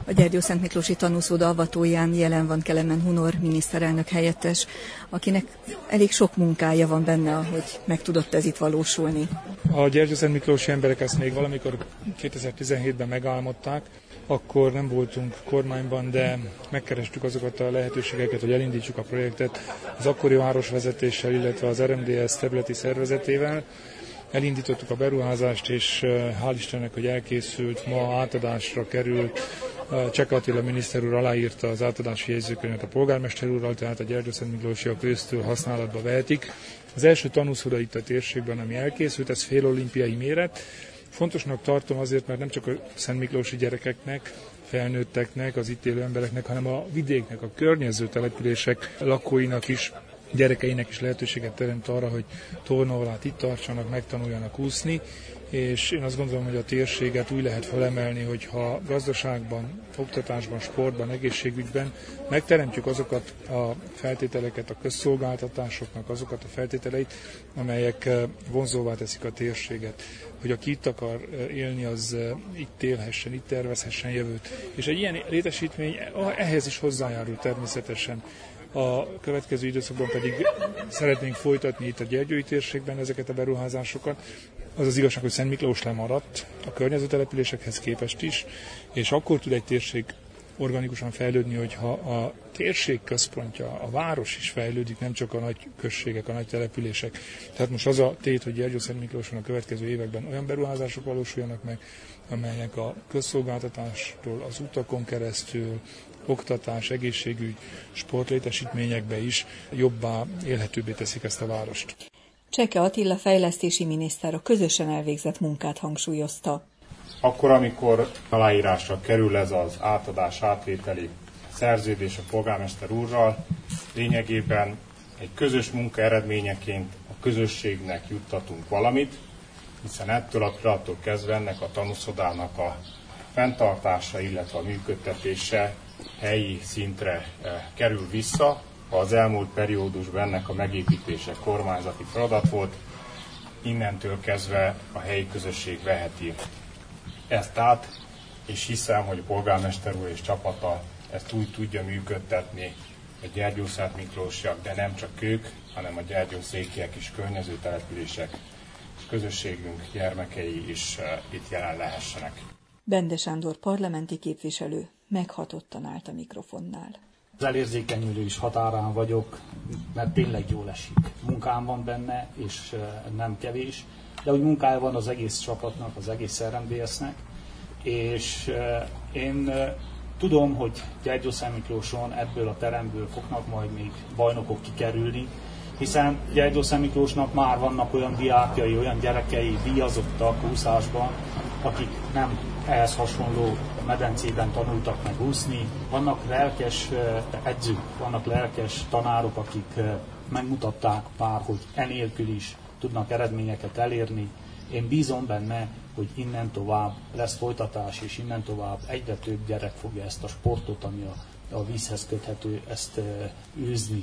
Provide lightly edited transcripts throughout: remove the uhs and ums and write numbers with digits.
A Gyergyószentmiklósi tanúszoda avatóján jelen van Kelemen Hunor miniszterelnök helyettes, akinek elég sok munkája van benne, ahogy meg tudott ez itt valósulni. A gyergyószentmiklósi emberek ezt még valamikor 2017-ben megálmodták, akkor nem voltunk kormányban, de megkerestük azokat a lehetőségeket, hogy elindítsuk a projektet az akkori városvezetéssel, illetve az RMDS területi szervezetével. Elindítottuk a beruházást, és hál' Istennek, hogy elkészült, ma átadásra került. Cseke Attila miniszter úr aláírta az átadási jegyzőkönyvet a polgármester úrral, tehát a gyergyószentmiklósiak ősztől használatba vehetik. Az első tanúszoda itt a térségben, ami elkészült, ez félolimpiai méret. Fontosnak tartom azért, mert nem csak a szentmiklósi gyerekeknek, felnőtteknek, az itt élő embereknek, hanem a vidéknek, a környező települések lakóinak is, gyerekeinek is lehetőséget teremt arra, hogy tornaórát itt tartsanak, megtanuljanak úszni, és én azt gondolom, hogy a térséget úgy lehet felemelni, hogyha gazdaságban, oktatásban, sportban, egészségügyben megteremtjük azokat a feltételeket, a közszolgáltatásoknak azokat a feltételeit, amelyek vonzóvá teszik a térséget. Hogy aki itt akar élni, az itt élhessen, itt tervezhessen jövőt. És egy ilyen létesítmény ehhez is hozzájárul természetesen. A következő időszakban pedig szeretnénk folytatni itt a gyergyói térségben ezeket a beruházásokat. Az az igazság, hogy Szent Miklós lemaradt a környező településekhez képest is, és akkor tud egy térség organikusan fejlődni, hogyha a térség központja, a város is fejlődik, nem csak a nagy községek, a nagy települések. Tehát most az a tét, hogy Gyergyószentmiklóson a következő években olyan beruházások valósuljanak meg, amelyek a közszolgáltatástól, az utakon keresztül, oktatás, egészségügy, sportlétesítményekbe is jobbá, élhetőbbé teszik ezt a várost. Cseke Attila fejlesztési miniszter a közösen elvégzett munkát hangsúlyozta. Akkor, amikor aláírásra kerül ez az átadás-átvételi szerződés a polgármester úrral, lényegében egy közös munka eredményeként a közösségnek juttatunk valamit, hiszen ettől a pillanattól kezdve ennek a tanúszodának a fenntartása, illetve a működtetése helyi szintre kerül vissza. Az elmúlt periódusban ennek a megépítése kormányzati feladat volt, innentől kezdve a helyi közösség veheti ezt át, és hiszem, hogy a polgármester úr és csapata ezt úgy tudja működtetni, a gyergyószentmiklósiak, de nem csak ők, hanem a gyergyószékiek és környező települések és közösségünk gyermekei is itt jelen lehessenek. Bende Sándor parlamenti képviselő meghatottan állt a mikrofonnál. Az elérzékenyülés határán vagyok, mert tényleg jól esik. Munkám van benne, és nem kevés, de úgy munkája van az egész csapatnak, az egész RMDS-nek, és én tudom, hogy Gyergyószentmiklóson ebből a teremből fognak majd még bajnokok kikerülni, hiszen Gyergyószentmiklósnak már vannak olyan diákjai, olyan gyerekei, díjazottak úszásban, akik nem ehhez hasonló medencében tanultak meg úszni. Vannak lelkes edzők, vannak lelkes tanárok, akik megmutatták már, hogy enélkül is tudnak eredményeket elérni. Én bízom benne, hogy innen tovább lesz folytatás, és innen tovább egyre több gyerek fogja ezt a sportot, ami a vízhez köthető, ezt űzni.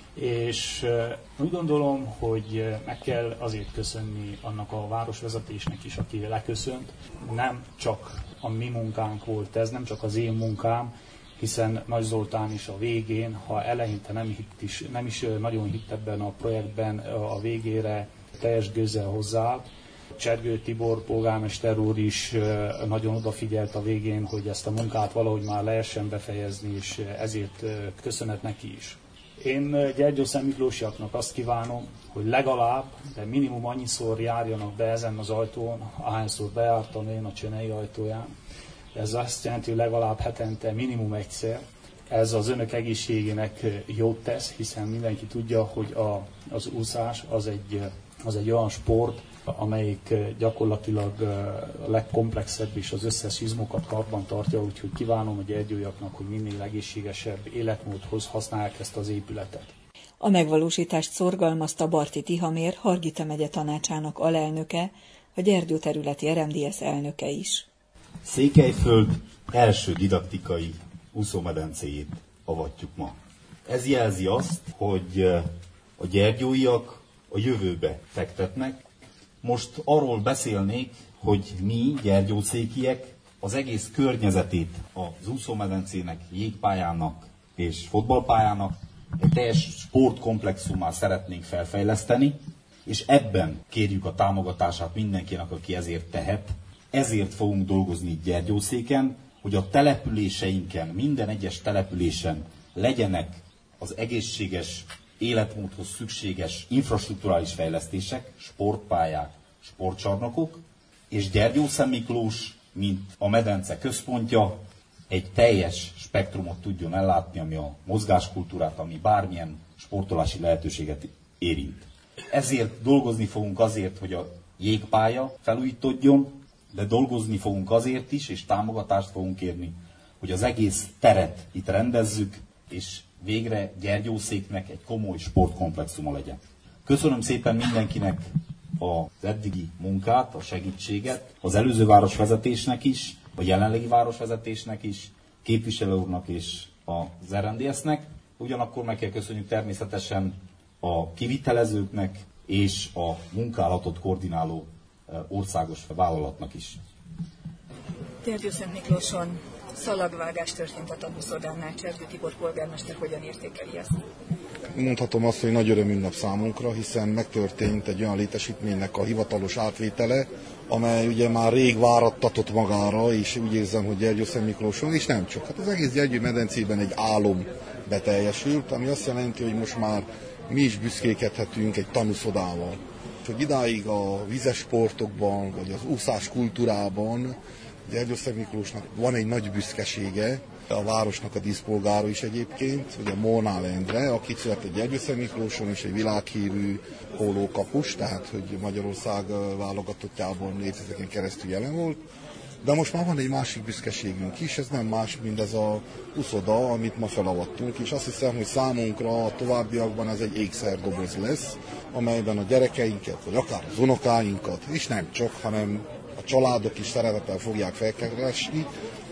És úgy gondolom, hogy meg kell azért köszönni annak a városvezetésnek is, aki leköszönt. Nem csak a mi munkánk volt ez, nem csak az én munkám, hiszen Nagy Zoltán is a végén, ha eleinte nem is nagyon hitt ebben a projektben, a végére teljes gőzzel hozzáállt. Csergő Tibor polgármester úr is nagyon odafigyelt a végén, hogy ezt a munkát valahogy már lehessen befejezni, és ezért köszönet neki is. Én gyergyószentmiklósiaknak azt kívánom, hogy legalább, de minimum annyiszor járjanak be ezen az ajtón, ahányszor bejártam én a Csenei ajtóján. Ez azt jelenti, hogy legalább hetente minimum egyszer. Ez az önök egészségének jót tesz, hiszen mindenki tudja, hogy az úszás az egy olyan sport, amelyik gyakorlatilag a legkomplexebb és az összes izmokat karban tartja, úgyhogy kívánom a gyergyóiaknak, hogy minél egészségesebb életmódhoz használják ezt az épületet. A megvalósítást szorgalmazta Barti Tihamér, Hargita megye tanácsának alelnöke, a Gyergyó területi RMDS elnöke is. Székelyföld első didaktikai úszómedencéjét avatjuk ma. Ez jelzi azt, hogy a gyergyóiak a jövőbe fektetnek. Most arról beszélnék, hogy mi, gyergyószékiek, az egész környezetét az úszómedencének, jégpályának és fotballpályának egy teljes sportkomplexummá szeretnénk felfejleszteni, és ebben kérjük a támogatását mindenkinek, aki ezért tehet. Ezért fogunk dolgozni itt Gyergyószéken, hogy a településeinken, minden egyes településen legyenek az egészséges életmódhoz szükséges infrastrukturális fejlesztések, sportpályák, sportcsarnokok, és Gyergyószentmiklós, mint a medence központja, egy teljes spektrumot tudjon ellátni, ami a mozgáskultúrát, ami bármilyen sportolási lehetőséget érint. Ezért dolgozni fogunk azért, hogy a jégpálya felújítódjon, de dolgozni fogunk azért is, és támogatást fogunk kérni, hogy az egész teret itt rendezzük, és végre Gyergyószéknek egy komoly sportkomplexuma legyen. Köszönöm szépen mindenkinek az eddigi munkát, a segítséget, az előző városvezetésnek is, a jelenlegi városvezetésnek is, képviselő úrnak és az RMDS-nek. Ugyanakkor meg kell köszönjük természetesen a kivitelezőknek és a munkálatot koordináló országos vállalatnak is. Gyergyószentmiklóson szalagvágás történt a tanúszodánál. Csergő Tibor polgármester hogyan értékeli ezt? Mondhatom azt, hogy nagy örömünnap számunkra, hiszen megtörtént egy olyan létesítménynek a hivatalos átvétele, amely ugye már rég várattatott magára, és úgy érzem, hogy Gyergyószentmiklóson, és nem csak. Hát az egész Gyergyő-medencében egy álom beteljesült, ami azt jelenti, hogy most már mi is büszkékedhetünk egy tanúszodával. Hogy idáig a vizes sportokban, vagy az úszás kultúrában Gyergyószentmiklósnak van egy nagy büszkesége, a városnak a díszpolgára is egyébként, ugye Molnár Endre, aki született Gyergyószentmiklóson, és egy világhírű pólókapus, tehát hogy Magyarország válogatottjában évtizedeken keresztül jelen volt. De most már van egy másik büszkeségünk is, ez nem más, mint ez a uszoda, amit ma felavattunk, és azt hiszem, hogy számunkra a továbbiakban ez egy ékszerdoboz lesz, amelyben a gyerekeinket, vagy akár az unokáinkat, és nem csak, hanem a családok is szeretettel fogják felkeresni,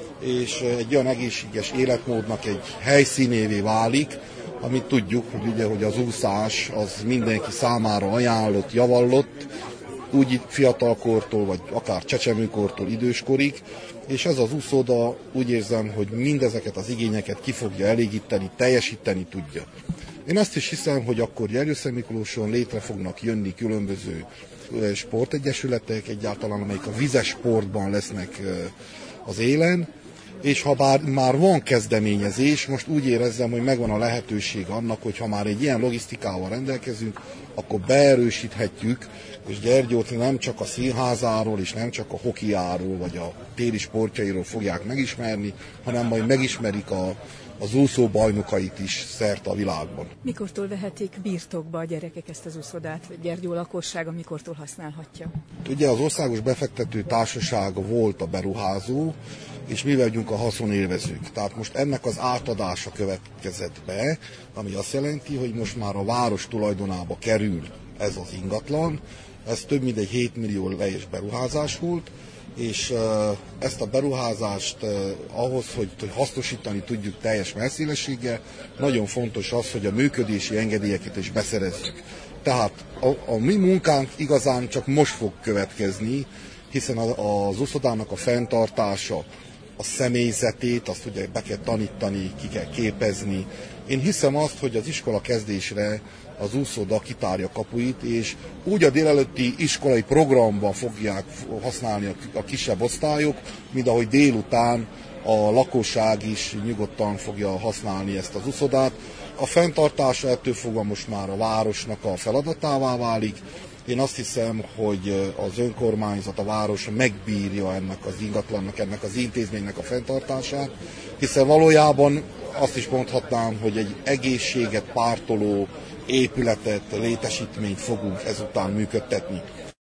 és egy olyan egészséges életmódnak egy helyszínévé válik, amit tudjuk, hogy ugye, hogy az úszás az mindenki számára ajánlott, javallott, úgy fiatalkortól, vagy akár csecsemőkortól időskorig, és ez az úszoda úgy érzem, hogy mindezeket az igényeket ki fogja elégíteni, teljesíteni tudja. Én azt is hiszem, hogy akkor Gyergyószentmiklóson létre fognak jönni különböző sportegyesületek, egyáltalán amelyik a vizes sportban lesznek az élen, és ha bár már van kezdeményezés, most úgy érezzem, hogy megvan a lehetőség annak, hogy ha már egy ilyen logisztikával rendelkezünk, akkor beerősíthetjük, és Gyergyót nem csak a színházáról, és nem csak a hokiáról, vagy a téli sportjairól fogják megismerni, hanem majd megismerik az úszó bajnokait is szerte a világban. Mikortól vehetik birtokba a gyerekek ezt az úszodát, vagy Gyergyó lakossága mikortól használhatja? Ugye az Országos Befektető Társaság volt a beruházó, és mi vagyunk a haszonélvezők. Tehát most ennek az átadása következett be, ami azt jelenti, hogy most már a város tulajdonába kerül ez az ingatlan. Ez több mint egy 7 millió lejes beruházás volt, és ezt a beruházást ahhoz, hogy hasznosítani tudjuk teljes messzélességgel, nagyon fontos az, hogy a működési engedélyeket is beszerezzük. Tehát a mi munkánk igazán csak most fog következni, hiszen az úszodának a fenntartása, a személyzetét, azt ugye be kell tanítani, ki kell képezni. Én hiszem azt, hogy az iskola kezdésre az úszoda kitárja kapuit, és úgy a délelőtti iskolai programban fogják használni a kisebb osztályok, mint ahogy délután a lakosság is nyugodtan fogja használni ezt az úszodát. A fenntartása ettől fogva most már a városnak a feladatává válik. Én azt hiszem, hogy az önkormányzat, a város megbírja ennek az ingatlannak, ennek az intézménynek a fenntartását, hiszen valójában azt is mondhatnám, hogy egy egészséget pártoló épületet, létesítményt fogunk ezután működtetni.